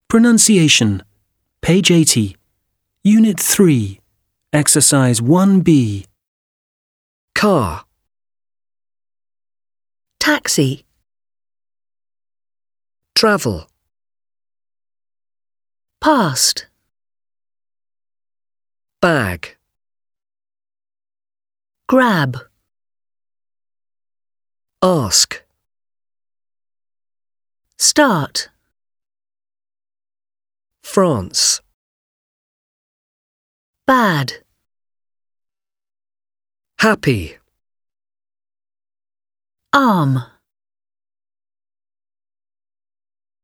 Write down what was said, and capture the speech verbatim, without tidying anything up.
Pronunciation. Page eighty. Unit three. Exercise one B. Car, taxi, travel, past, bag, grab, ask, start, France, bad, happy, arm.